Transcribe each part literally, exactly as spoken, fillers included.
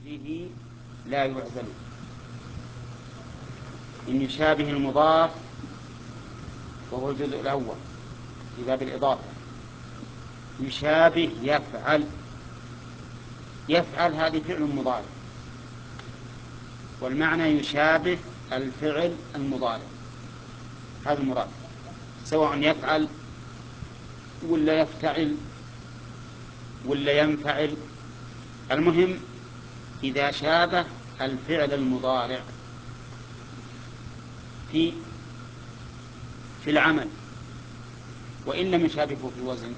به لا يعزل. إن يشابه المضاف وهو الجزء الأول في باب الإضافة، يشابه يفعل. يفعل هذه فعل مضارع، والمعنى يشابه الفعل المضارع، هذا المراد، سواء يفعل ولا يفتعل ولا ينفعل، المهم إذا شابه الفعل المضارع في في العمل وإن لم يشابهه في الوزن.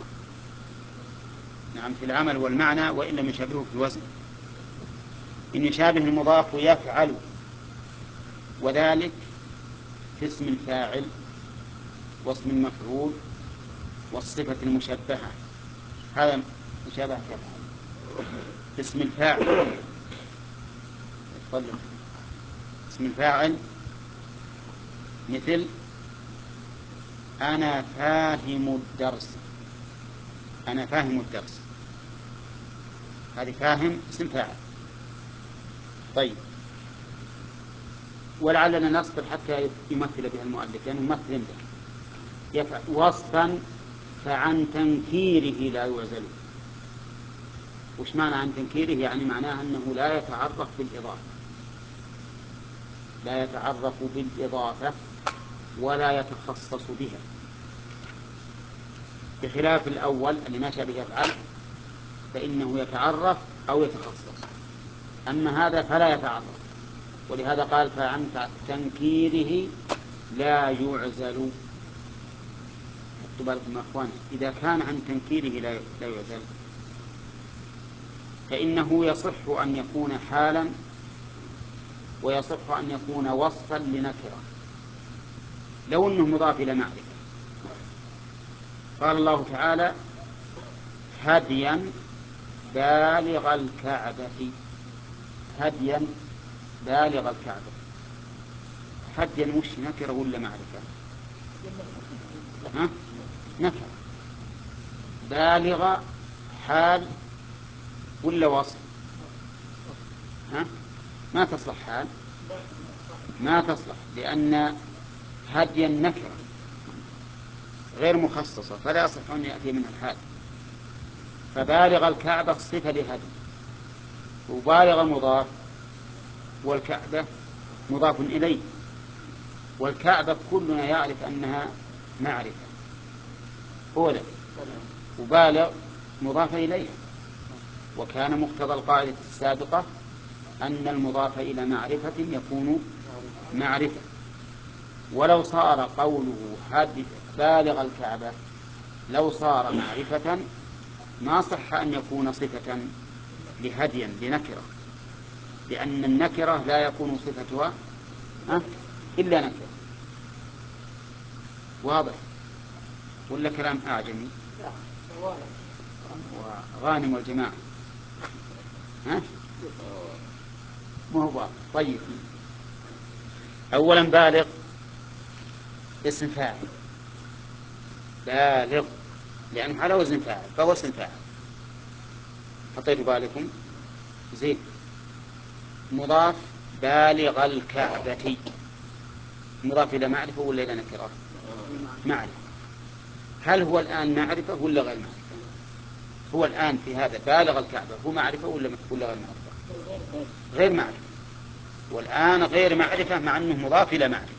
نعم، في العمل والمعنى وإن لم يشابهه في الوزن. إن يشابه المضاف يفعل، وذلك في اسم الفاعل واسم المفعول والصفة المشبهة. هذا مشابه يفعل اسم الفاعل. طلع. اسم الفاعل مثل أنا فاهم الدرس. أنا فاهم الدرس، هذه فاهم اسم فاعل. طيب، ولعلنا نصبر حتى يمثل بها المؤلف، لأنه يعني يمثل به يفعل وصفا فعن تنكيره لا يعزل. وش معنى عن تنكيره؟ يعني معناه أنه لا يتعرف بالإضافة، لا يتعرف بالإضافة ولا يتخصص بها، بخلاف الأول اللي ما شابه يفعل فإنه يتعرف أو يتخصص، أما هذا فلا يتعرف. ولهذا قال فعن تنكيره لا يعزل. حطوا بالكم يا أخوان، إذا كان عن تنكيره لا يعزل فإنه يصح أن يكون حالا ويصح أن يكون وصفا لنكرة لو أنه مضاف إلى معرفة. قال الله تعالى هديا بالغ الكعبة. هديا بالغ الكعبة، هديا مش نكرة ولا معرفة؟ ها؟ نكرة. بالغ حال ولا وصف؟ ها؟ ما تصلح حال، ما تصلح، لأن هديا نكرة غير مخصصة فلا يصح أن يأتي منها الحال. فبالغ الكعبة صفة لهدي، وبالغ مضاف، والكعبة مضاف إليه. والكعبة كلنا يعرف أنها معرفة أولا، وبالغ مضاف إليه. وكان مقتضى القاعدة السابقة أن المضاف إلى معرفة يكون معرفة. ولو صار قوله هدي بالغ الكعبة لو صار معرفة ما صح أن يكون صفة لهديا لنكرة، لأن النكرة لا يكون صفتها إلا نكرة. واضح ولا كلام أعجمي؟ وغانم والجماعة ها؟ ما هو واضح. طيب، أولا بالغ اسم فاعل، بالغ لأنه على وزن فاعل فهو اسم فاعل. حطيتوا بالكم؟ زين. مضاف بالغ الكعبة، مضاف إلى معرفة ولا إلى نكرة؟ معرفة. هل هو الآن معرفة ولا غير معرفة؟ هو الآن في هذا بالغ الكعبة هو معرفة ولا ولا غير معرفة؟ غير معرفة. والآن غير معرفة مع أنه مضاف إلى معرفة،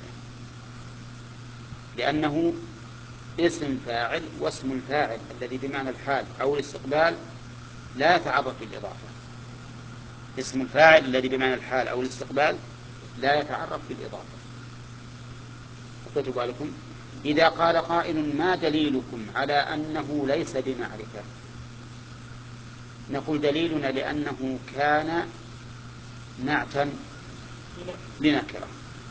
لأنه اسم فاعل، واسم الفاعل الذي بمعنى الحال أو الاستقبال لا يتعرف بالإضافة. اسم الفاعل الذي بمعنى الحال أو الاستقبال لا يتعرف بالإضافة. حطيتوا بالكم؟ إذا قال قائل ما دليلكم على أنه ليس بمعرفة؟ نقول دليلنا لأنه كان نعتا لنكرة،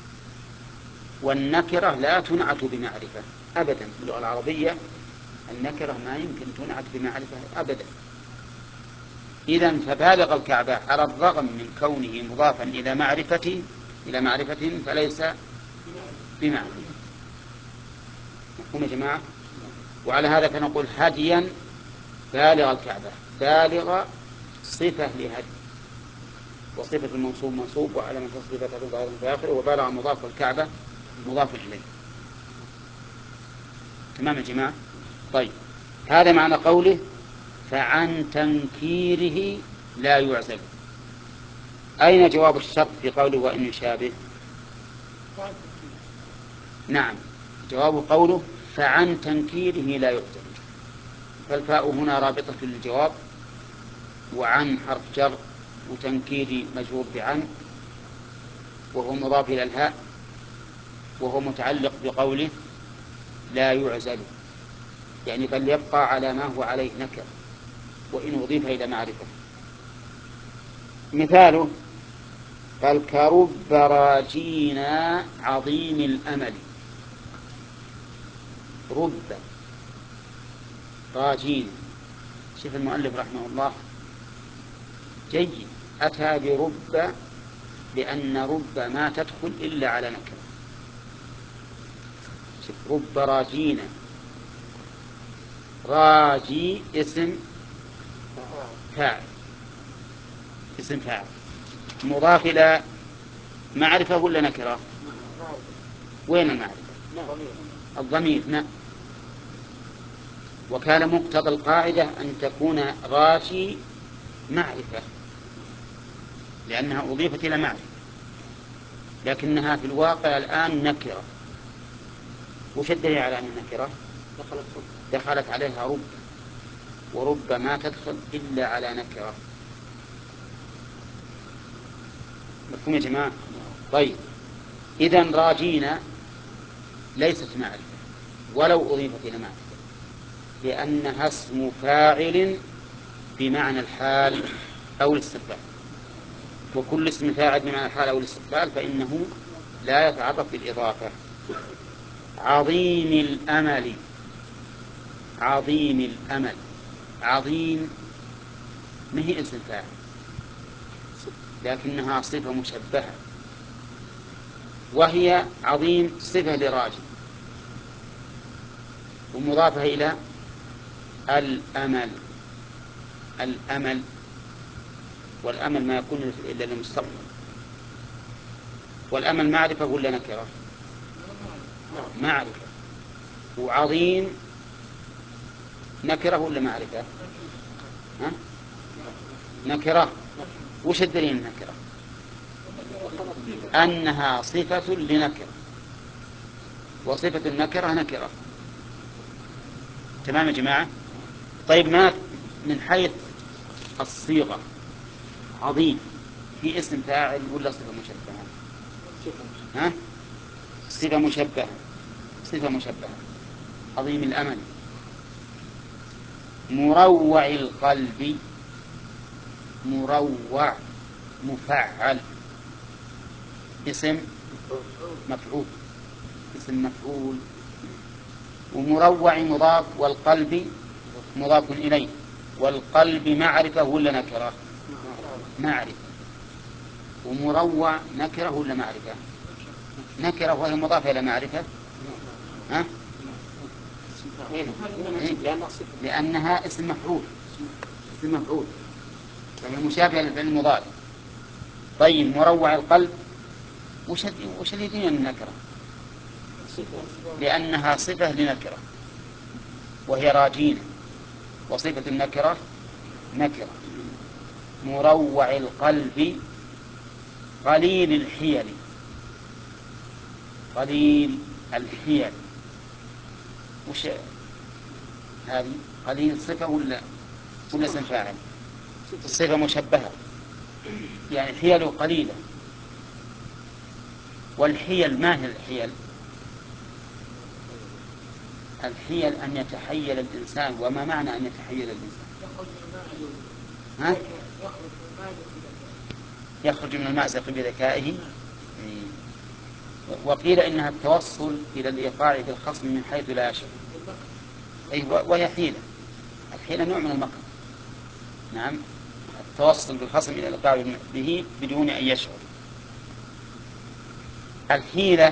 والنكرة لا تنعت بمعرفة أبدا. في اللغة العربية النكرة ما يمكن تنعت بمعرفة أبدا. إذن فبالغ الكعبة على الرغم من كونه مضافا إلى معرفة إلى معرفة فليس بمعرفة. مفهوم يا جماعة؟ وعلى هذا فنقول هديا بالغ الكعبة، بالغ صفة لهدي، وصفة المنصوب منصوب وعلى من تصريفة تدل في آخره وبالغ مضاف الكعبة مضاف إليه. تمام يا جماعة؟ طيب هذا معنى قوله فعن تنكيره لا يعزل. أين جواب الشرط في قوله وإن يشابه؟ نعم، جواب قوله فعن تنكيره لا يعزل، فالفاء هنا رابطة للجواب، وعن حرف جر، وتنكيري مجرور بعن وهو مضاف إلى الهاء، وهو متعلق بقوله لا يعزل، يعني بل يبقى على ما هو عليه نكر وإن أضيف إلى معرفة. مثاله قال كرب راجينا عظيم الأمل. رب راجين، شوف المؤلف رحمه الله جيد، أتى برب لأن رب ما تدخل إلا على نكرة. شوف رب راجينا، راجي اسم فاعل، اسم فاعل مضاف إلى معرفة ولا نكرة؟ وين المعرفة؟ الضمير. نعم. وكان مقتضى القاعدة أن تكون راجي معرفة لأنها أضيفت إلى معرفة، لكنها في الواقع الآن نكرة. وش الدليل على أن نكرة؟ دخلت عليها رب، ورب ما تدخل إلا على نكرة. مفهوم يا جماعة؟ طيب إذن راجينا ليست معرفة ولو أضيفت إلى معرفة، لأنها اسم فاعل بمعنى الحال أو الاستقبال، وكل اسم فاعل بمعنى الحال أو الاستقبال فإنه لا يتعرف بالإضافة. عظيم الأمل، عظيم الأمل، عظيم ما هي اسم فاعل لكنها صفة مشبهة، وهي عظيم صفة لراجي ومضافة إلى الأمل. الأمل، والأمل ما يكون إلا للمستقبل. والأمل معرفة ولا نكرة؟ معرفة. وعظيم نكرة ولا معرفة؟ ها؟ نكرة. وش الدليل النكرة؟ أنها صفة لنكرة، وصفة النكرة نكرة. تمام يا جماعة؟ طيب ما من حيث الصيغة عظيم في اسم فاعل ولا صفة مشبهة؟ ها؟ صفة مشبهة، صفة مشبهة. عظيم الأمل. مروع القلب، مروع مفعل اسم مفعول، اسم مفعول. ومروع مضاف والقلب مضاف إليه. والقلب معرفة ولا نكرة؟ معرفة. ومروع نكرة ولا معرفة؟ نكرة وهي مضافة إلى معرفة. ها؟ لأنها اسم مفعول، اسم مفعول فهي مشابهة للفعل المضارع. طيب مروع القلب وش اللي يدين النكرة؟ لأنها صفة لنكرة وهي راجين، وصفة النكرة نكرة. مروع القلب قليل الحيل، قليل الحيل. وش هذه؟ قليل صفة ولا ولا اسم فاعل؟ صفة مشبهة، يعني حيل قليلة. والحيل ما هي الحيل؟ الحيل أن يتحيل الإنسان. وما معنى أن يتحيل الإنسان؟ ها؟ يخرج من المأزق بذكائه. وقيل إنها التوصل إلى الإيقاع في الخصم من حيث لا يشعر، أي وهي حيلة. الحيلة نوع من المكر. نعم، التوصل بالخصم إلى الإيقاع به بدون أن يشعر. الحيلة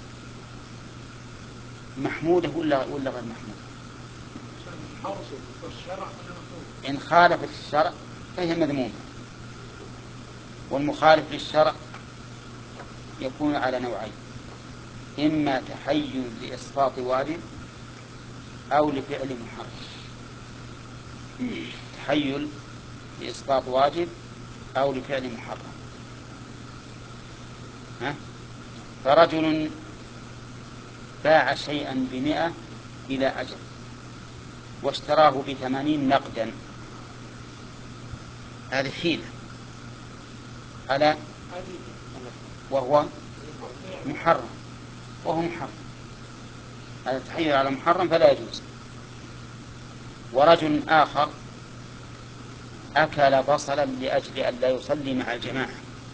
محمودة ولا ولا غير محمودة؟ إن خالفت الشرع فهي مذمومة. والمخالف للشرع يكون على نوعين: إما تحيز لإسقاط واجب أو لفعل محرم. تحيل لإسقاط واجب أو لفعل محرم. ها؟ فرجل باع شيئا بمئة إلى أجل واشتراه بثمانين نقدا، هذه حيلة على وهو محرم وهو محرم، هذا تحيل على محرم فلا يجوز. ورجل آخر أكل بصلا لأجل أن لا يصلي مع الجماعة،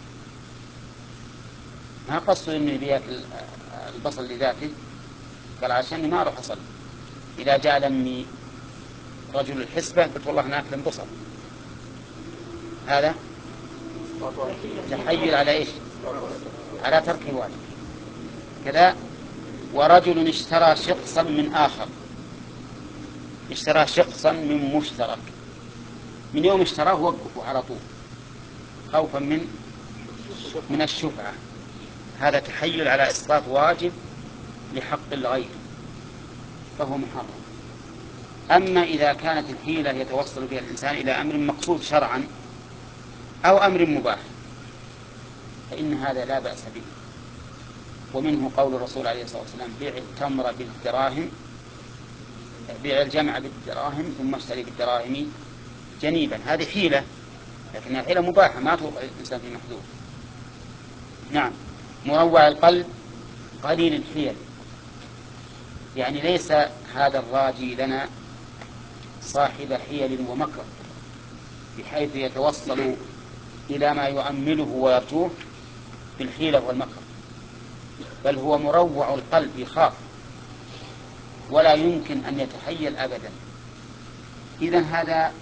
ما قصده إنه بيأكل البصل لذاته، قال عشان ما أروح أصلي. إذا جاء لمي رجل الحسبة قلت والله ناكل بصل، هذا تحيل على إيش؟ على ترك الواجب كذا. ورجل اشترى شخصا من آخر، اشترى شخصا من مشترك، من يوم اشتراه وقفه على طول خوفا من من الشفعة، هذا تحيل على إسقاط واجب لحق الغير فهو محرم. أما إذا كانت الحيلة يتوصل بها الإنسان إلى أمر مقصود شرعا أو أمر مباح فإن هذا لا بأس به. ومنه قول الرسول عليه الصلاة والسلام: بيع التمر بالدراهم، بيع الجمع بالدراهم ثم اشتري بالدراهم جنيبا. هذه حيلة لكنها حيلة مباحة ما توقع الإنسان في محذور. نعم. مروع القلب قليل الحيل، يعني ليس هذا الراجي لنا صاحب حيل ومكر بحيث يتوصل إلى ما يؤمله ويرجوه بالحيلة والمكر، بل هو مروع القلب يخاف ولا يمكن أن يتحيل أبدا. إذن هذا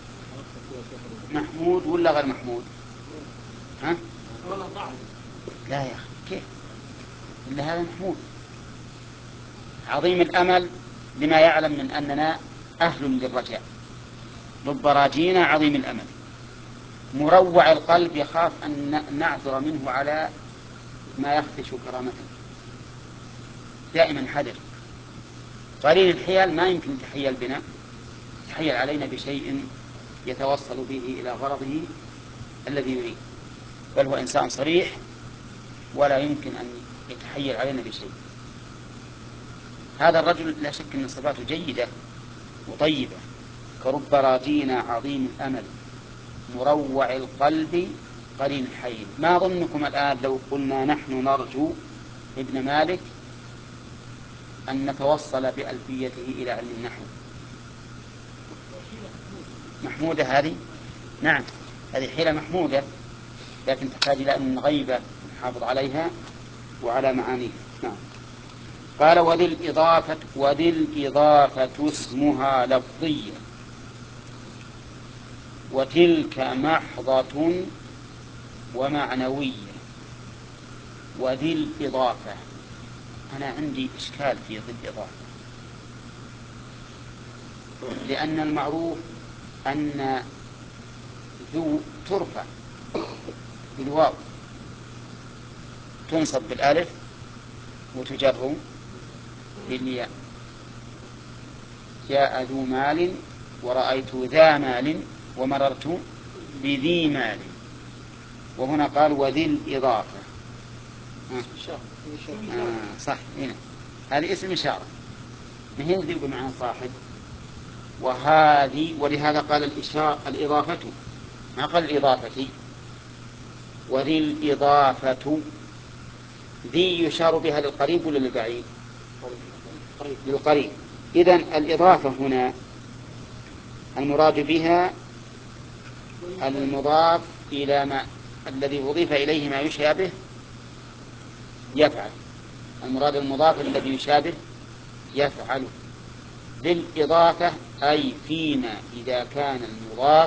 محمود ولا غير محمود؟ ها؟ لا يا أخي كيف إلا هذا محمود عظيم الأمل لما يعلم من أننا أهل للرجاء، رب راجينا عظيم الأمل. مروع القلب يخاف أن نعثر منه على ما يخدش كرامته، دائما حذر. قليل الحيل ما يمكن تحيل بنا، تحيل علينا بشيء يتوصل به إلى غرضه الذي يريد، بل هو إنسان صريح ولا يمكن أن يتحيل علينا بشيء. هذا الرجل لا شك أن صفاته جيدة وطيبة، كرب راجينا عظيم الأمل مروع القلب قليل الحيل. ما ظنكم الآن لو قلنا نحن نرجو ابن مالك أن نتوصل بألفيته إلى علم النحو؟ محمودة هذه؟ نعم هذه حيلة محمودة، لكن تحتاج إلى أن غيبة نحافظ عليها وعلى معانيها. نعم. قال: وذي الإضافة وذي الإضافة اسمها لفظية وتلك محضة ومعنوية. وذي الإضافة، أنا عندي إشكال في ذي الإضافة، لأن المعروف أن ذو ترفع بالواو، تنصب بالألف وتجر بالياء. جاء ذو مال ورأيت ذا مال ومررت بذي مال. وهنا قال وذي الإضافة. آه صح، هنا هذه اسم إشارة ما هي ذي بمعنى صاحب. وهذه ولهذا قال الإشارة الإضافة ما قال الإضافة. وذي الإضافة ذي يشار بها للقريب ولا للبعيد؟ للقريب. إذن الإضافة هنا المراد بها المضاف إلى ما الذي أضيف إليه ما يشابه يفعل. المراد المضاف الذي يشابه يفعل. بالإضافة أي فيما إذا كان المضاف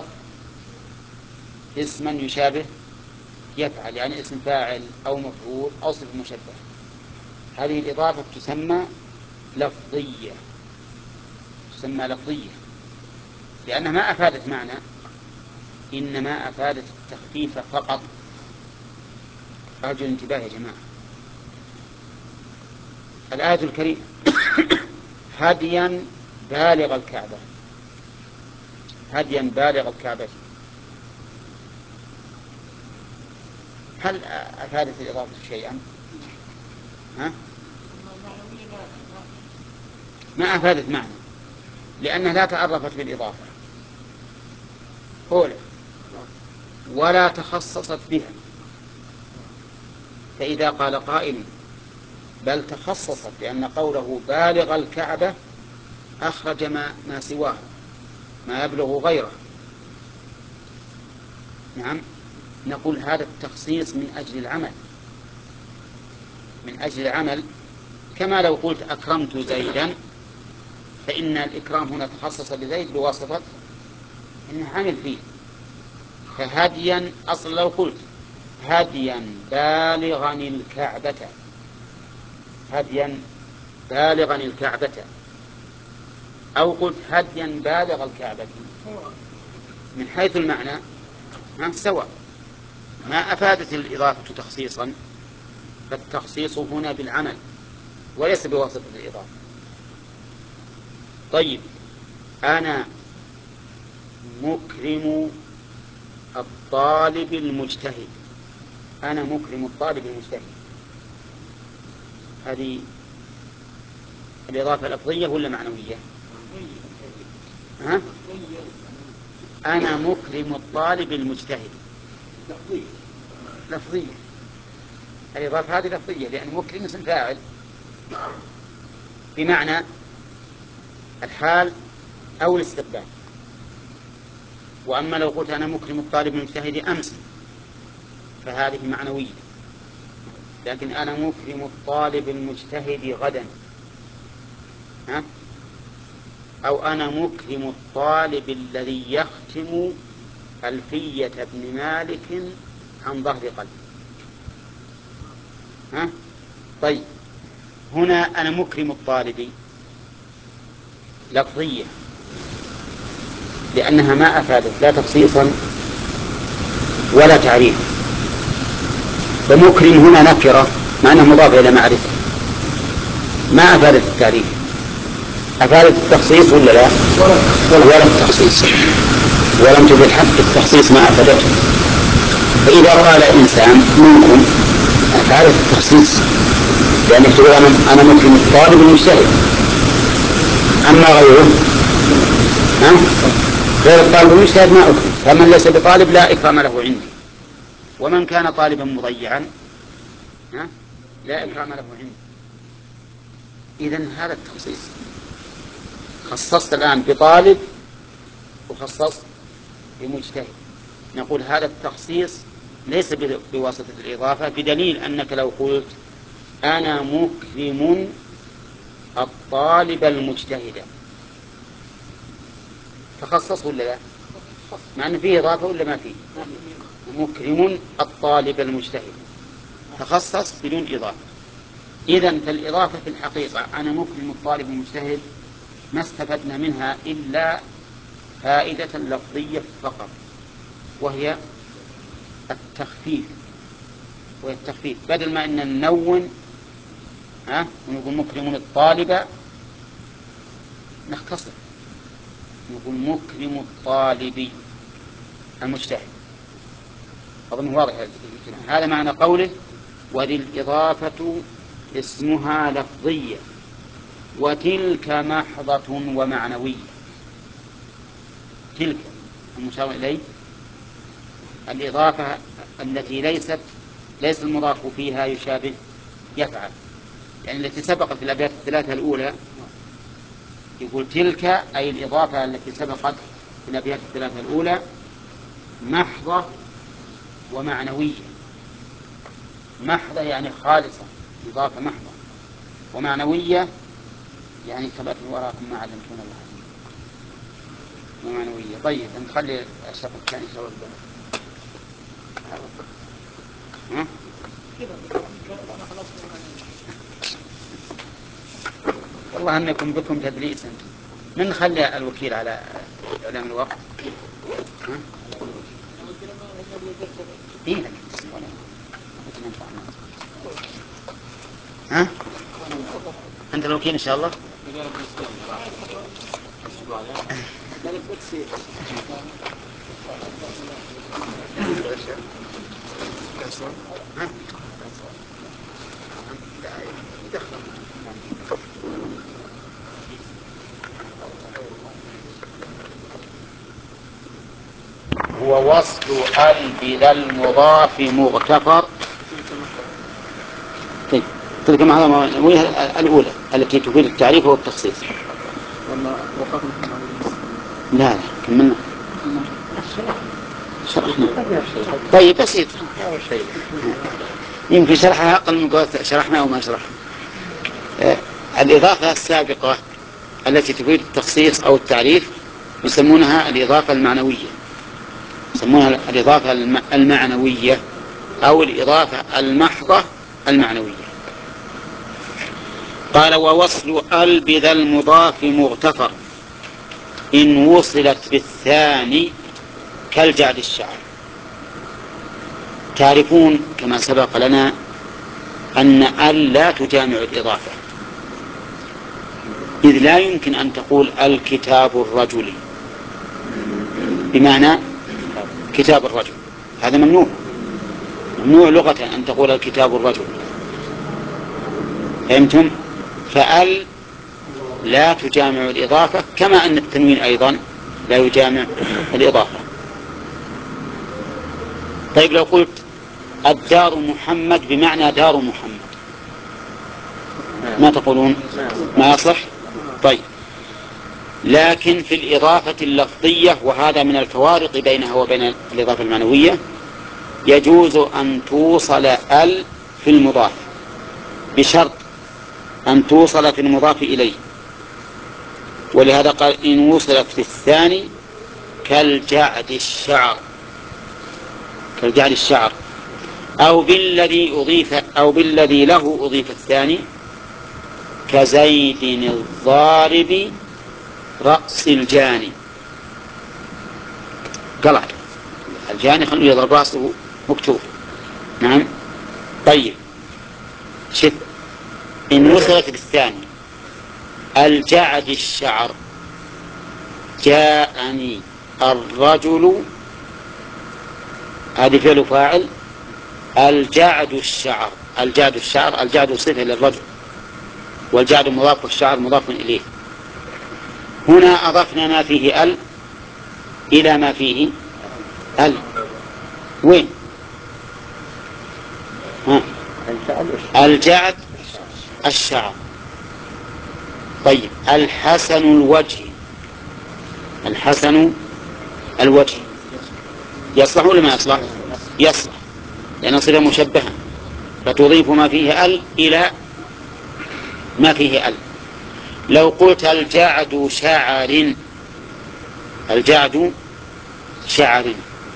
اسما يشابه يفعل، يعني اسم فاعل أو مفعول أو صفة مشبه. هذه الإضافة تسمى لفظية، تسمى لفظية لأنها ما أفادت معنى، إنما أفادت التخفيف فقط أرجو الانتباه يا جماعة. الآية الكريمة هديا بالغ الكعبة، هديا بالغ الكعبة، هل أفادت الإضافة شيئا؟ ها؟ ما أفادت معنى، لأنها لا تعرفت بالإضافة أولا ولا تخصصت بها. فإذا قال قائل بل تخصصت، لأن قوله بالغ الكعبة أخرج ما, ما سواه، ما يبلغ غيره، نعم، نقول هذا التخصيص من أجل العمل، من أجل العمل، كما لو قلت أكرمت زيدا، فإن الإكرام هنا تخصص بزيد بواسطة إنه عمل فيه. فهديا أصلا لو قلت هديا بالغا الكعبة، هديا بالغا الكعبة، أو قلت هديا بالغ الكعبة، من حيث المعنى سواء، ما أفادت الإضافة تخصيصا، فالتخصيص هنا بالعمل وليس بواسطة الإضافة. طيب، أنا مكرم الطالب المجتهد، أنا مكرم الطالب المجتهد، هذه الإضافة لفظية ولا معنوية؟ ها؟ أنا مكرم الطالب المجتهد لفظية، لفظية، الإضافة هذه لفظية، لأن مكرم اسم فاعل بمعنى الحال أو الاستقبال. وأما لو قلت أنا مكرم الطالب المجتهد أمس فهذه معنوية، لكن أنا مكرم الطالب المجتهد غدا، ها؟ أو أنا مكرم الطالب الذي يختم ألفية ابن مالك عن ظهر قلب، ها؟ طيب، هنا أنا مكرم الطالب لفظية، لأنها ما أفادت لا تخصيصا ولا تعريف، ومكرم هنا نكرة مع أنها مضافة إلى معرفة، ما أفادت التعريف، أفادت التخصيص ولا لا؟ ولا التخصيص، ولم تفد حتى التخصيص ما أفادته. فإذا قال إنسان منكم أفادت التخصيص، لأن يقول أنا مكرم الطالب المجتهد، أما غيره ها؟ غير الطالب المجتهد ما أكرم، فمن ليس بطالب لا إكرام له عندي، ومن كان طالبا مضيعا ها؟ لا إكرام له عندي. إذن هذا التخصيص، خصصت الآن بطالب وخصصت بمجتهد، نقول هذا التخصيص ليس بواسطة الإضافة، بدليل أنك لو قلت أنا مكرم الطالب المجتهد تخصص ولا لا؟ مع أن فيه إضافة ولا ما فيه؟ مكرم الطالب المجتهد تخصص بدون إضافة. إذن فالإضافة في الحقيقة أنا مكرم الطالب المجتهد ما استفدنا منها إلا فائدة لفظية فقط، وهي التخفيف، وهي التخفيف، بدل ما أن ننون ها ونقول مكرم الطالب نختصر نقول مكرم الطالب المجتهد. أظن واضح هذا معنى قوله وذي الإضافة اسمها لفظية وتلك محضة ومعنوية. تلك المشار إليه الإضافة التي ليست ليس المضاف فيها يشابه يفعل، يعني التي سبقت في الأبيات الثلاثة الأولى يقول تلك أي الإضافة التي سبقت في الأبيات الثلاثة الأولى محضة ومعنوية. محضة يعني خالصة، إضافة محضة، ومعنوية يعني ثبت وراكم ما علمتون الله ومعنوية. طيب نخلي الشرط الثاني شرط ها؟ والله أنكم بكم تدريس أنتم. من نخلي الوكيل على إعلام الوقت ها؟ إيه أنت الوكيل إن شاء الله. هو وصل ال بذا المضاف مغتفر. طيب تلك هذا الأولى التي تفيد التعريف والتخصيص. لا لا كملنا شرحنا. طيب بسيط يمكن شرحها أقل من قوة شرحنا أو ما شرحنا. آه الإضافة السابقة التي تفيد التخصيص أو التعريف يسمونها الإضافة المعنوية، يسمونها الإضافة المعنوية أو الإضافة المحضة المعنوية. قال ووصل ال بذا المضاف مغتفر إن وصلت بالثاني كالجعد الشعر. تعرفون كما سبق لنا أن ال لا تجامع الإضافة، إذ لا يمكن أن تقول الكتاب الرجلي بمعنى كتاب الرجل، هذا ممنوع، ممنوع لغة أن تقول الكتاب الرجل. فهمتم؟ فأل لا تجامع الإضافة كما أن التنوين أيضا لا يجامع الإضافة. طيب لو قلت الدار محمد بمعنى دار محمد ما تقولون؟ ما يصح. طيب لكن في الإضافة اللفظية، وهذا من الفوارق بينها وبين الإضافة المعنوية، يجوز أن توصل ال في المضاف بشرط أن توصل في المضاف إليه، ولهذا قال إن وصلت في الثاني كالجعد الشعر، كالجعد الشعر، أو بالذي أضيف أو بالذي له أضيف الثاني كزيد الضارب رأس الجاني. قلع الجاني خلوه يضرب رأسه مكتوب. نعم. طيب شف إن وصلت بالثاني الجعد الشعر جاءني الرجل، هذه فعل فاعل، الجعد الشعر، الجعد الشعر، الجعد صفة للرجل، والجعد مضاف والشعر مضاف إليه. هنا أضفنا ما فيه ال إلى ما فيه ال. وين؟ ها. الجعد الشعر. طيب الحسن الوجه، الحسن الوجه يصلح ولا ما يصلح؟ يصلح، لأن صفة مشبهة، فتضيف ما فيه ال إلى ما فيه ال. لو قلت الجعد شعر، الجعد شعر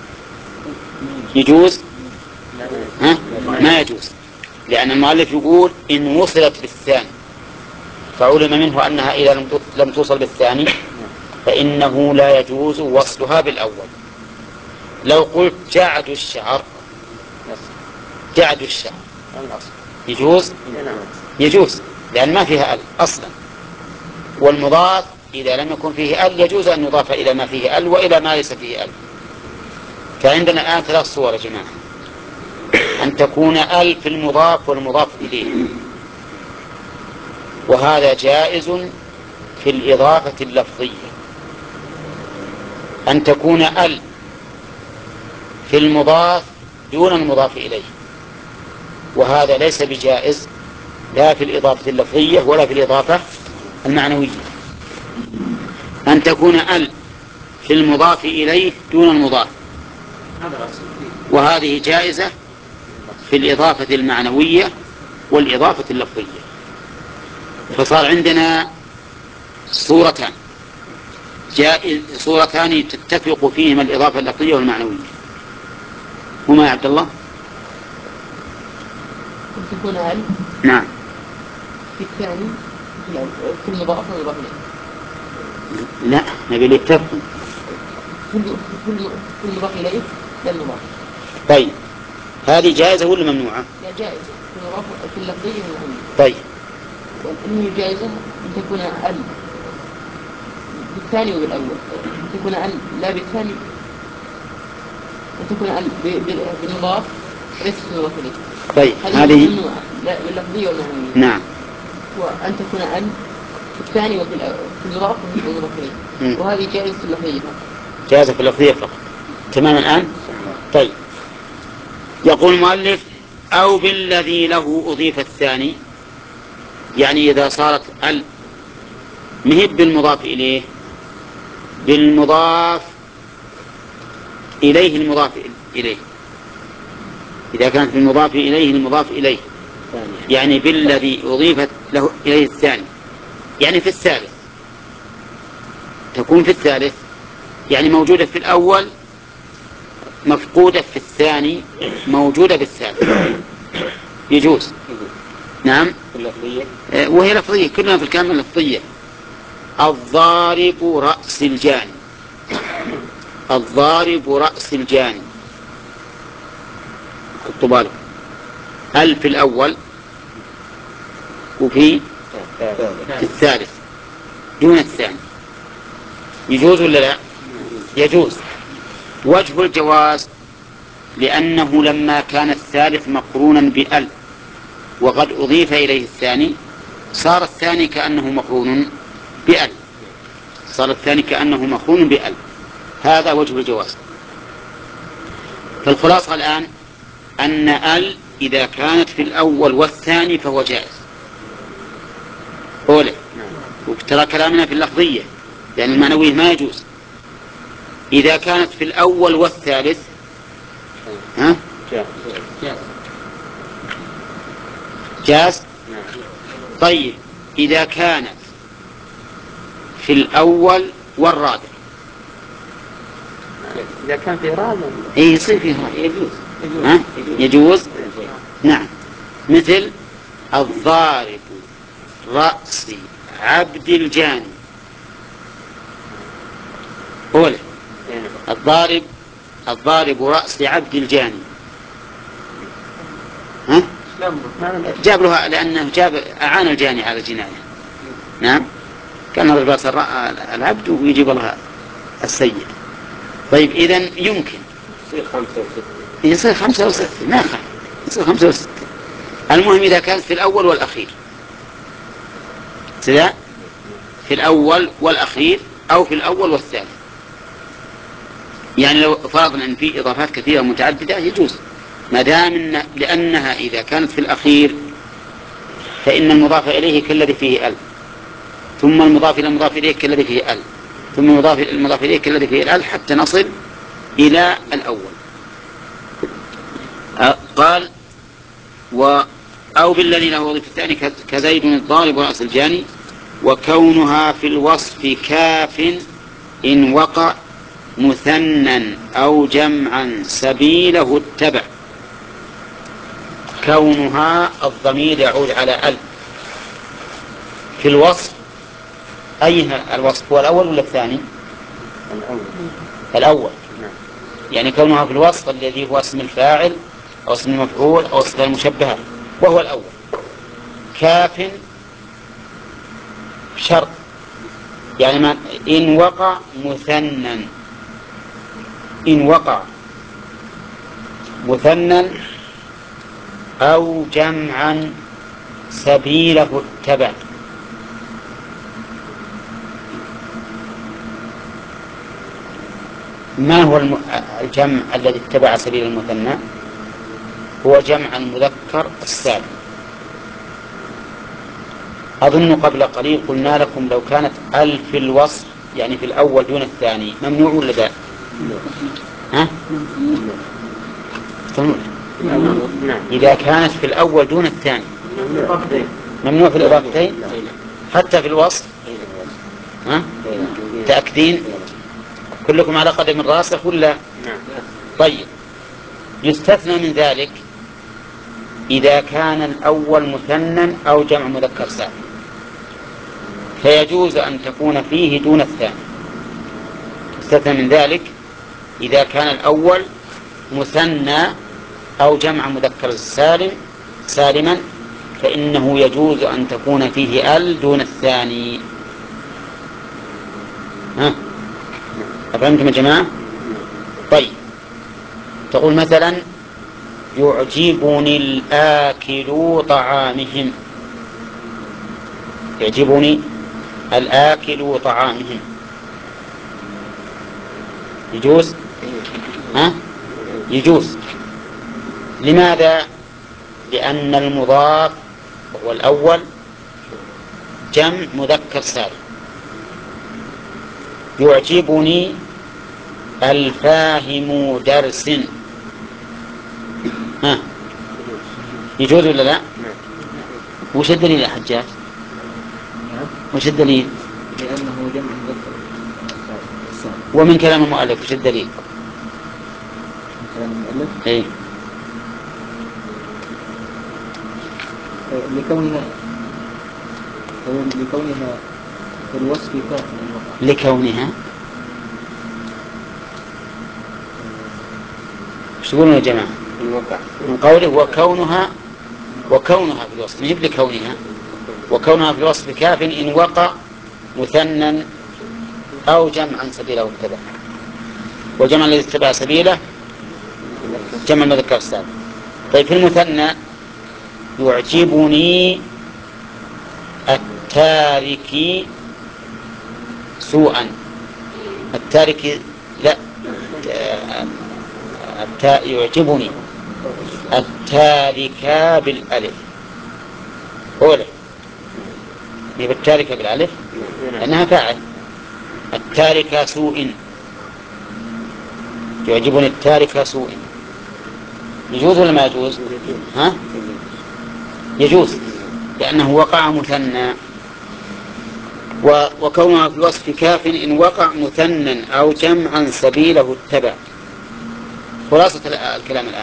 يجوز؟ ها؟ ما يجوز، لأن المؤلف يقول إن وصلت بالثاني، فعلم منه أنها إذا لم توصل بالثاني فإنه لا يجوز وصلها بالأول. لو قلت جعد الشعر، جعد الشعر يجوز؟ يجوز، لأن ما فيها ال أصلا، والمضاف إذا لم يكن فيه ال يجوز أن يضاف إلى ما فيه ال وإلى ما ليس فيه ال. فعندنا الآن ثلاث صور يا جماعة: أن تكون ال في المضاف والمضاف إليه، وهذا جائز في الإضافة اللفظية. أن تكون ال في المضاف دون المضاف إليه، وهذا ليس بجائز لا في الإضافة اللفظية ولا في الإضافة المعنوية. أن تكون ال في المضاف إليه دون المضاف، وهذه جائزة في الإضافة المعنوية والإضافة اللفظية. فصار عندنا صورتان، جائز صورتان تتفق فيهما الإضافة اللفظية والمعنوية. هما يا عبد الله؟ تكون ال نعم في الثاني في المضاف والمضاف إليه. لا نبي يتفقوا كل كل مضاف إليه للمضاف. طيب هذه جائزة ولا ممنوعة؟ لا جائزة في المضاف في اللفظية والمعنوية. طيب والأنه جائزة أن تكون ال بالثاني وبالأول، أن تكون ال لا بالثاني، أن تكون ال بالمضاف وليس بالمضاف إليه. طيب هذه ممنوعة باللفظية والمعنوية. نعم. وأن تكون ال بالثاني وفي المضاف والمضاف إليه، وهذه جائزة في اللفظية فقط. جائزة في اللفظية فقط. تمام الآن؟ طيب يقول المؤلف أو بالذي له أضيف الثاني، يعني إذا صارت ال مهب بالمضاف إليه، بالمضاف إليه المضاف إليه، إذا كانت بالمضاف إليه المضاف إليه، يعني بالذي أضيفت له إليه الثاني، يعني في الثالث، تكون في الثالث يعني موجودة في الأول مفقودة في الثاني موجودة بالثالث، يجوز. نعم. وهي لفظية، كلنا في الكامل لفظية. الضارب رأس الجاني، الضارب رأس الجاني، الطبال ال في الأول وفي الثالث دون الثاني، يجوز ولا لا؟ يجوز. وجه الجواز لأنه لما كان الثالث مقرونا بأل وقد أضيف إليه الثاني صار الثاني كأنه مقرون بأل، صار الثاني كأنه مقرون بأل، هذا وجه الجواز. فالخلاصة الآن أن أل إذا كانت في الأول والثاني فهو جائز. أولى وترى كلامنا في اللفظية لأن المعنوية ما يجوز. إذا كانت في الأول والثالث ها؟ جاز. طيب إذا كانت في الأول والرابع، إذا كان في رابع إيه يصير فيه رابع، يجوز. ها؟ يجوز. نعم. مثل الضارب رأس عبد الجاني، أولى الضارب الضارب رأس عبد الجاني، ها؟ جاب له لأنه جاب أعان الجاني على الجناية. نعم. كان نضرب رأس العبد ويجيب لها السيد. طيب إذن يمكن يصير خمسة وستة، يصير خمسة وستة، ما خمسة يصير خمسة وستة. المهم إذا كانت في الأول والأخير، سواء في الأول والأخير أو في الأول والثالث، يعني لو فرضنا أن في إضافات كثيرة متعددة يجوز ما دام إن لأنها إذا كانت في الأخير فإن المضاف إليه كالذي فيه ال، ثم المضاف إلى المضاف إليه كالذي فيه ال، ثم المضاف إلى المضاف إليه كالذي فيه ال، حتى نصل إلى الأول. قال و أو بالذي له وظيفة الثاني كزيد الضارب ورأس الجاني، وكونها في الوصف كاف إن وقع مثنى أو جمعا سبيله اتبع. كونها الضمير يعود على ال في الوصف، أي الوصف هو الأول ولا الثاني؟ الأول. الأول. يعني كونها في الوصف الذي هو اسم الفاعل أو اسم المفعول أو اسم المشبهة وهو الأول. كاف شرط، يعني ما إن وقع مثنى، إن وقع مثنى أو جمعا سبيله اتبع. ما هو الجمع الذي اتبع سبيل المثنى؟ هو جمع المذكر السالم. أظن قبل قليل قلنا لكم لو كانت ال في الوصف يعني في الأول دون الثاني ممنوع ولا لا؟ ها؟ إذا كانت في الأول دون الثاني ممنوع في الإضافتين حتى في الوصف. ها؟ تأكدين كلكم على قدم الراسخ ولا؟ طيب يستثنى من ذلك إذا كان الأول مثنى أو جمع مذكر سالم، فيجوز أن تكون فيه دون الثاني. يستثنى من ذلك إذا كان الأول مثنى أو جمع مذكر سالم سالما فإنه يجوز أن تكون فيه ال دون الثاني. ها أفهمتم يا جماعة؟ طيب تقول مثلا يعجبني الآكل طعامهم، يعجبني الآكل طعامهم، يجوز؟ ها؟ يجوز. لماذا؟ لأن المضاف هو الأول جمع مذكر سالم. يعجبني الفاهم درس، ها يجوز ولا لا؟ وش الدليل يا حجاج؟ وش الدليل؟ لأنه جمع مذكر سالم. ومن كلام المؤلف وش الدليل؟ من كلام المؤلف اي لكونها لكونها في الوصف كافٍ الوقع. لكونها ايش تقولون يا جماعة؟ من قوله وكونها، وكونها في الوصف مهب لكونها، وكونها في الوصف كاف إن وقع مثنى أو جمعا سبيله اتبع، وجمع الذي اتبع سبيله جمع المذكر السالم. طيب في المثنى يعجبني التارك سوءا، التارك لا التا... يعجبني التارك بالألف أولا، هي بالتارك بالألف لأنها فاعل، التارك سوء، يعجبني التارك سوء، يجوز ولا ما يجوز؟ ها؟ يجوز لأنه وقع مثنى. وكونها في الوصف كاف إن وقع مثنى أو جمعا سبيله اتبع. خلاصة الكلام الآن،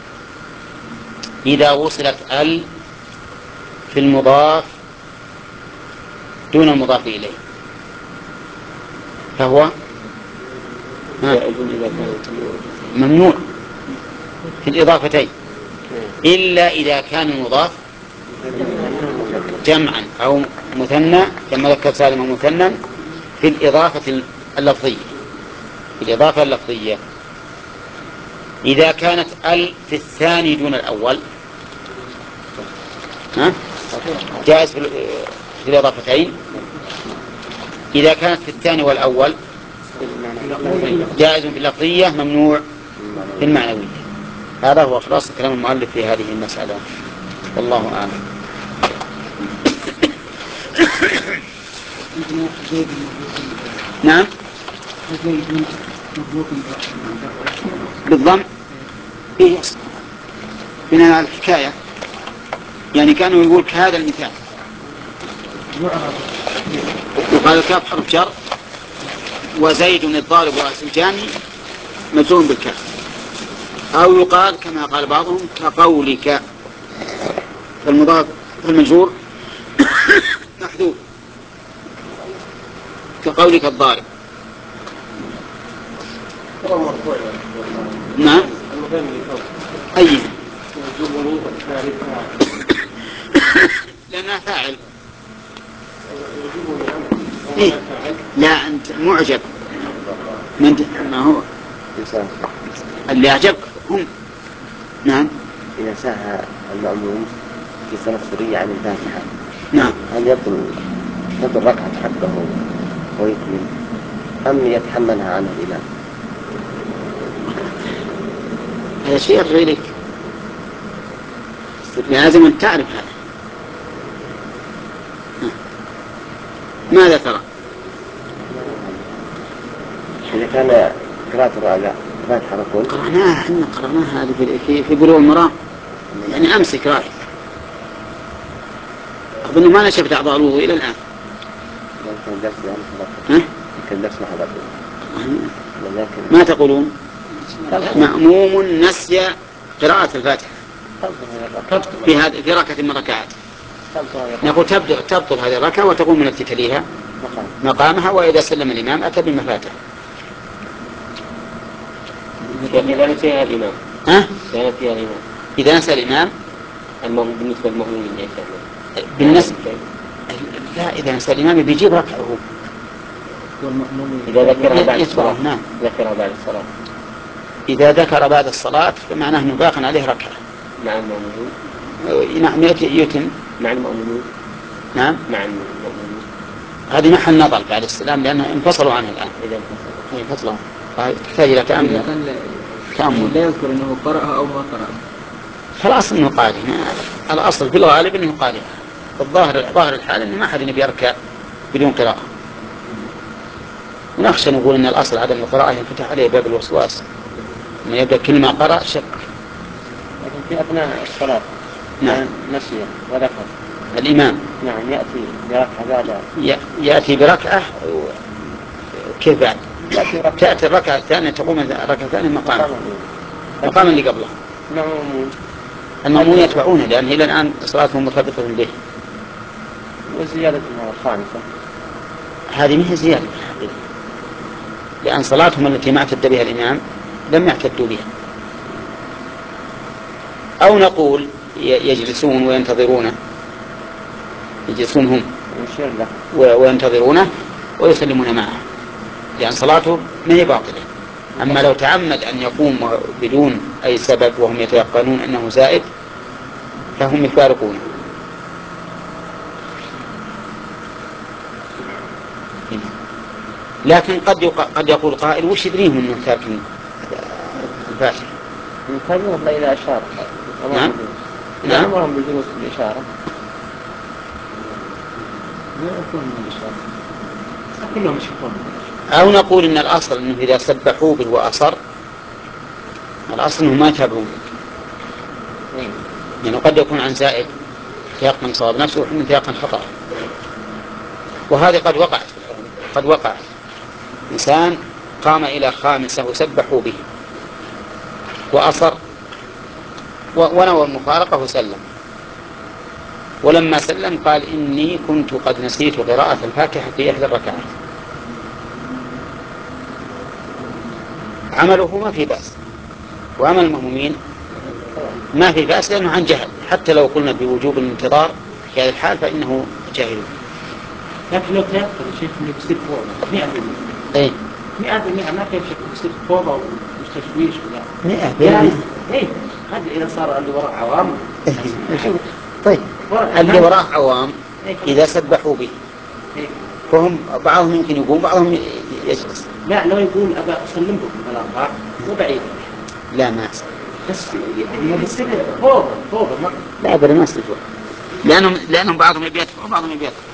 إذا وصلت ال في المضاف دون المضاف إليه فهو ممنوع في الإضافتين، إلا إذا كان المضاف جمعا أو مثنى كما ذكر سالم مثنى في الإضافة اللفظية، في الإضافة اللفظية. إذا كانت ال في الثاني دون الأول ها؟ جائز في الإضافتين. إذا كانت في الثاني والأول جائز في اللفظية، ممنوع في المعنوية. هذا هو خلاص كلام المؤلف في هذه المسألة، والله أعلم. نعم بالضم إيه بناء على الحكاية، يعني كانوا يقول كهذا المثال يقال الكاف حرف جر وزيد الضارب رأس الجاني مجزوم بالكاف، أو يقال كما قال بعضهم كقولك، فالمضاف المجرور محذوف كقولك الضارب. نعم أي لأنها فاعل. إيه؟ لا أنت معجب من ما هو اللي أعجبك هم. نعم إذا ساهى المأموم في صلاة سرية عن الفاتحة نعم هل يبطل يبطل ركعة حقه ويكمل أم يتحملها عنه الإمام؟ هذا شيء غيرك، لازم أن تعرف هذا. ماذا ترى؟ إذا كان قراءة الفاتحة ركن قرأناها احنا قرأناها هذه في في بلوغ المرام، يعني أمسك راي أظن ما نشفت أعضاء الوضوء إلى الآن. يمكن درس ها؟ يمكن درس ما حضرته. ما تقولون؟ مأموم نسي قراءة الفاتحة في هذه في ركعة من ركعات، نقول تبدأ تبطل هذه الركعة وتقوم من التي تليها مقامها، وإذا سلم الإمام أتى بالمفاتح. إذا نسيها الإمام ها؟ إذا نسيها الإمام إذا نسى الإمام المهم بالنسبة للمؤمنين يا شيخ. بالنسبة لا، إذا نسأل الإمام بيجيب ركعة هو. إذا ذكرها بعد الصلاة. نعم. ذكرها بعد الصلاة. إذا ذكر بعد الصلاة فمعناه أنه باق عليه ركعة. مع المؤمنين. نعم يتم. مع المؤمنين. نعم. مع المؤمنين. هذه محل نظر بعد السلام لأنه انفصلوا عنه الآن. إذا انفصلوا. تحتاج إلى تأمل. تأمل. لا يذكر أنه قرأها أو ما قرأها. فالأصل أنه قارئ. الأصل في الغالب أنه قارئ. الظاهر ظاهر الحال أنه ما أحد يركع بدون قراءة. ونخشى نقول أن الأصل عدم القراءة ينفتح عليه باب الوسواس. ما يبدأ كلمة قرأ شك. لكن في أثناء الصلاة. نعم. نسي وذكر. الإمام. نعم يأتي بركعة بعد. يأتي بركعة كيف بعد؟ تأتي الركعة الثانية تقوم الركعة الثانية مقام مقام اللي قبله. المأمون. المأمون يتبعونه لأن إلى الآن صلاتهم مرتبطة به. وزيادة المرة الخامسة. هذه ما هي زيادة الحقيقة. لأن صلاتهم التي ما اعتد بها الإمام لم يعتدوا بها. أو نقول يجلسون وينتظرونه يجلسون هم وينتظرونه ويسلمون معه لأن صلاته ما هي باطلة. أما لو تعمد أن يقوم بدون أي سبب وهم يتيقنون أنه زائد فهم يفارقونه. لكن قد قد يقول قائل وش يدريهم أنه تارك الفاتحة؟ يكررهم إلى إشارة. نعم. نعم. أمرهم بالجلوس بالإشارة. كلهم يشوفون. أو نقول إن الأصل إنه إذا سبحوا به وأصر الأصل إنه ما يتابعون لأنه يعني قد يكون عن زائد يقن صواب نفسه وحين يقن خطأ. وهذه قد وقعت في العلم. قد وقعت إنسان قام إلى خامسة وسبحوا به وأصر ونوى المفارقة وسلم ولما سلم قال إني كنت قد نسيت قراءة الفاتحة في إحدى الركعات. عمله ما في بأس. وعمل المأمومين ما في بأس لأنه عن جهل. حتى لو قلنا بوجوب الانتظار في هذه الحال فإنه جاهل. لكن لو تيقن شيء انه بيصير فوضى مئة بالمئة. ايه مئة بالمئة ما في شك بيصير فوضى وتشويش ولا مئة بالمئة. ايه هذا اذا صار اللي وراء عوام. طيب اللي وراء عوام اذا سبحوا به فهم بعضهم يمكن يقوم بعضهم يجلس. لا لو يقول ابى اسلمكم بالاربعه مو بعيد. لا ما أصل. بس يعني بيصير فوضى فوضى ما لا ابدا ما أصل. لانهم لانهم بعضهم يبي يدفع وبعضهم يبي يدفع.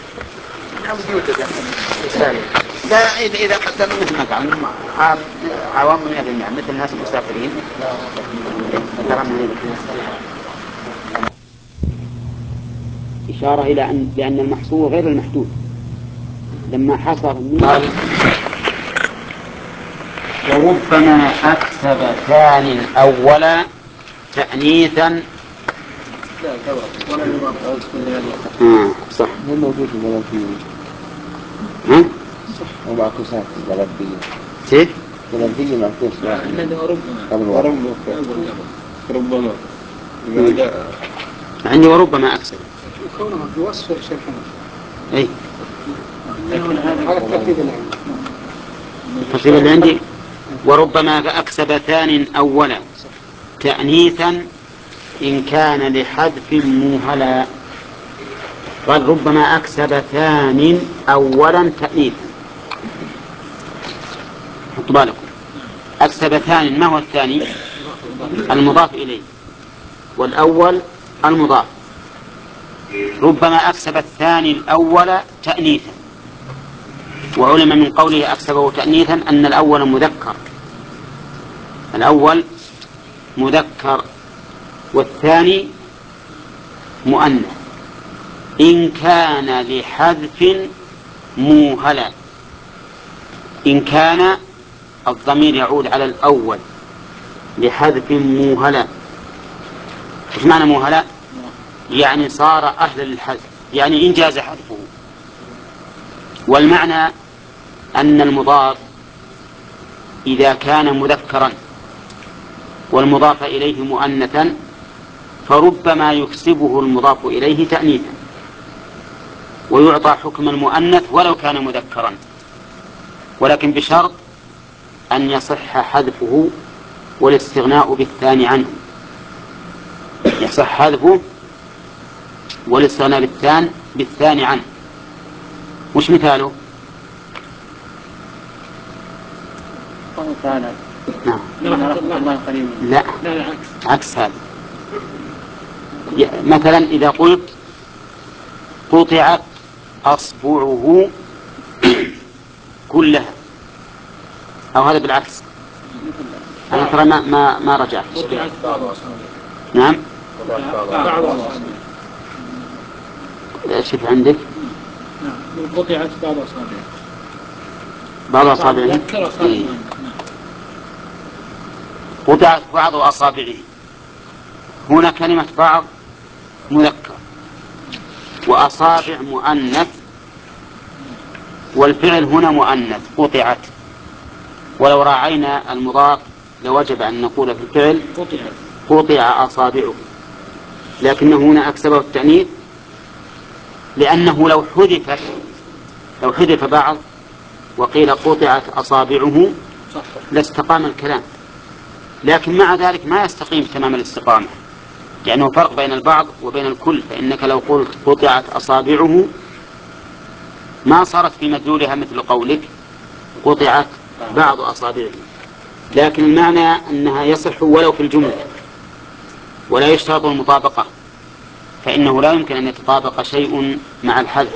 لا إذا إذا قدرنا مثل ما قال عوام من الجميع مثل الناس المسافرين. إشارة إلى أن لأن المحصور غير المحدود لما حصر قال وربما أكسب ثاني أولا تأنيثا. آه صح. مو موجود في البلدية. ها؟ صح. ومعكوسات في البلدية. كيف؟ البلدية معكوس واحد. ربما ربما ربما عندي وربما أكسب. كونها في وصف الشيخ. أي. هذا الترتيب اللي عندي. الترتيب اللي عندي وربما أكسب ثان أولا تأنيثا إن كان لحذف موهلا. قال ربما أكسب ثان أولا تأنيثا. حطوا بالكم أكسب ثان ما هو الثاني؟ المضاف إليه والأول المضاف. ربما أكسب الثاني الأول تأنيثا. وعلم من قوله أكسبه تأنيثا أن الأول مذكر. الأول مذكر والثاني مؤنث إن كان لحذف موهلا. إن كان الضمير يعود على الأول لحذف موهلا. إيش معنى موهلا؟ يعني صار أهلا للحذف يعني إن جاز حذفه. والمعنى أن المضاف إذا كان مذكرا والمضاف إليه مؤنثا فربما يكسبه المضاف إليه تأنيثا ويعطى حكم المؤنث ولو كان مذكرا، ولكن بشرط أن يصح حذفه والاستغناء بالثاني عنه. يصح حذفه والاستغناء بالثاني بالثاني عنه. وش مثاله؟ الله تعالى نعم. الله قريب. لا، لا العكس. عكس هذا. مثلا إذا قلت قطعت أصبعه كلها، أو هذا بالعكس. أنا ترى ما ما ما رجعت. نعم. شوف عندك. نعم. قطعت بعض أصابعه. بعض أصابعه. قطعت بعض أصابعه. هنا كلمة بعض مذكر وأصابع مؤنث، والفعل هنا مؤنث قطعت، ولو راعينا المضاف لوجب أن نقول في الفعل قطع أصابعه، لكنه هنا أكسبه التأنيث لأنه لو حذفت لو حذف بعض وقيل قطعت أصابعه لاستقام الكلام، لكن مع ذلك ما يستقيم تمام الاستقامة، لأنه فرق بين البعض وبين الكل. فإنك لو قلت قطعت أصابعه ما صارت في مدلولها مثل قولك قطعت بعض أصابعه، لكن المعنى أنها يصح ولو في الجملة، ولا يشترط المطابقة، فإنه لا يمكن أن يتطابق شيء مع الحذف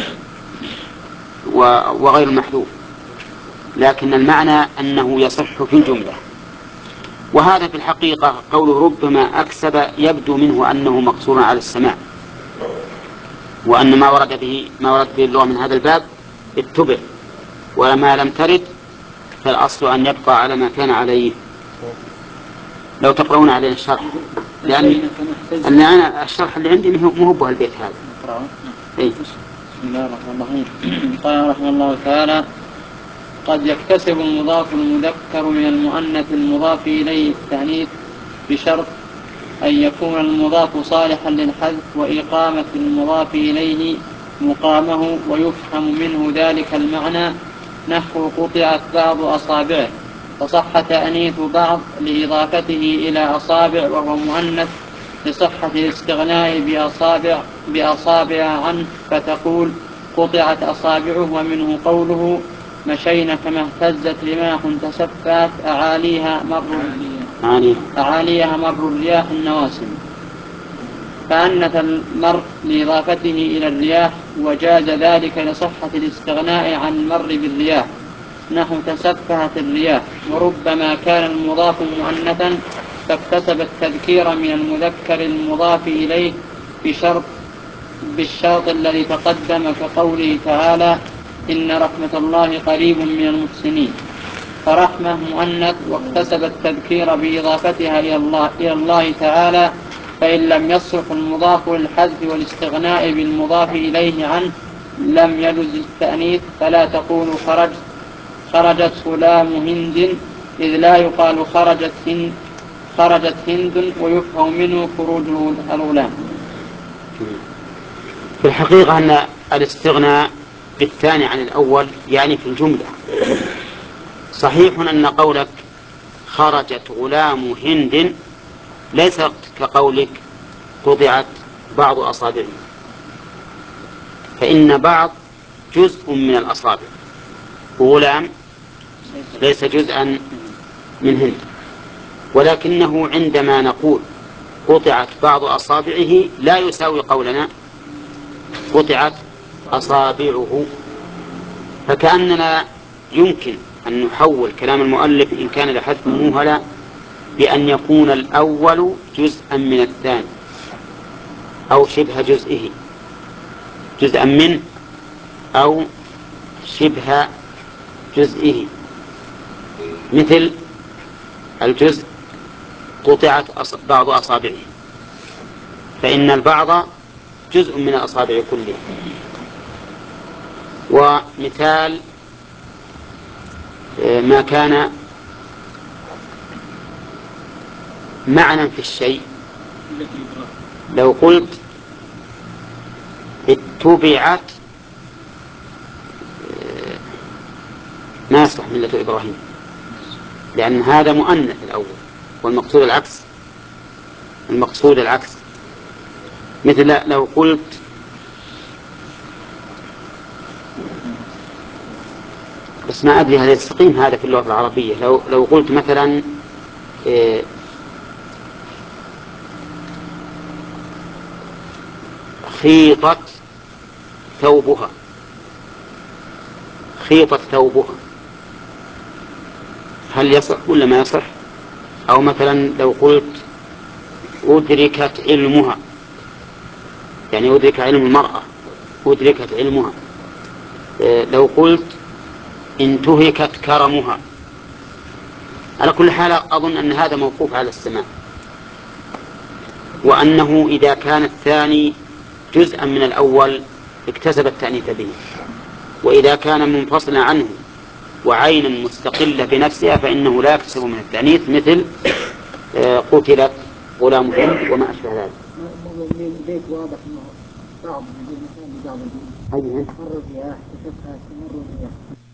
وغير المحذوف، لكن المعنى أنه يصح في الجملة. وهذا في الحقيقة قوله ربما أكسب يبدو منه أنه مقصور على السماع، وأن ما ورد به ما ورد به اللغة من هذا الباب اتبع، وما لم ترد فالأصل أن يبقى على ما كان عليه. لو تقرؤون عليه الشرح، لأن أن أنا الشرح اللي عندي مو هو البيت هذا. إيه؟ بسم الله الرحمن الرحيم. قال رحمه الله تعالى: قد يكتسب المضاف المذكر من المؤنث المضاف إليه التأنيث بشرط أن يكون المضاف صالحا للحذف وإقامة المضاف إليه مقامه، ويفهم منه ذلك المعنى، نحو قطعت بعض أصابعه، فصح تأنيث بعض لإضافته إلى أصابع وهو مؤنث لصحة الاستغناء بأصابع بأصابع عنه، فتقول قطعت أصابعه. ومنه قوله مشينا كما اهتزت رماح تسفات أعاليها مر أعاليها مر الرياح النواسم، فأنث المر لإضافته إلى الرياح، وجاز ذلك لصحة الاستغناء عن المر بالرياح، نحو تسفهت الرياح. وربما كان المضاف مؤنثا فاكتسب التذكير من المذكر المضاف إليه بشرط بالشرط الذي تقدم، كقوله تعالى إن رحمة الله قريب من المحسنين، فرحمة مؤنث واكتسب التذكير بإضافتها إلى الله, إلى الله تعالى، فإن لم يصرف المضاف للحذف والاستغناء بالمضاف إليه عنه لم يجز التأنيث، فلا تقول خرج خرجت غلام هند، إذ لا يقال خرجت هند خرجت هند ويفهم منه خروج الغلام. في الحقيقة أن الاستغناء بالثاني عن الأول يعني في الجملة. صحيح أن قولك خرجت غلام هند ليس كقولك قطعت بعض أصابعه، فإن بعض جزء من الأصابع، وغلام ليس جزءا من هند، ولكنه عندما نقول قطعت بعض أصابعه لا يساوي قولنا قطعت أصابعه، فكأننا يمكن أن نحول كلام المؤلف إن كان لحذف موهلة بأن يكون الأول جزءا من الثاني أو شبه جزئه، جزءا منه أو شبه جزئه، مثل الجزء قطعت بعض أصابعه، فإن البعض جزء من الأصابع كلها. ومثال ما كان معنى في الشيء لو قلت اتبعت ما يصلح ملة إبراهيم، لأن هذا مؤنث الأول والمقصود العكس، المقصود العكس. مثل لو قلت بس ما أدري هل يستقيم هذا في اللغة العربية. لو لو قلت مثلا إيه خيطت ثوبها، خيطت ثوبها، هل يصح ولا ما يصح؟ أو مثلا لو قلت أدركت علمها، يعني أدرك علم المرأة، أدركت علمها. إيه لو قلت انتهكت كرمها. على كل حال أظن أن هذا موقوف على السماع، وأنه إذا كان الثاني جزءا من الأول اكتسب التأنيث به، وإذا كان منفصلا عنه وعينا مستقلة بنفسها فإنه لا يكتسب من التأنيث، مثل قتلت غلام هند وما أشبه ذلك. البيت واضح انه صعب، مثلا بعض البيوت أيها مر الرياح تشوفها تمر الرياح